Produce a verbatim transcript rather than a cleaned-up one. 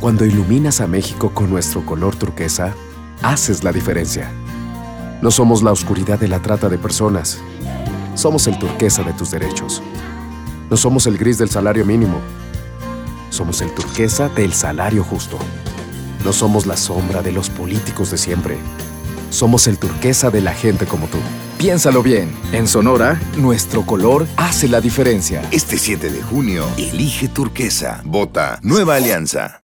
Cuando iluminas a México con nuestro color turquesa, haces la diferencia. No somos la oscuridad de la trata de personas. Somos el turquesa de tus derechos. No somos el gris del salario mínimo. Somos el turquesa del salario justo. No somos la sombra de los políticos de siempre. Somos el turquesa de la gente como tú. Piénsalo bien. En Sonora, nuestro color hace la diferencia. Este siete de junio, elige turquesa. Vota Nueva Alianza.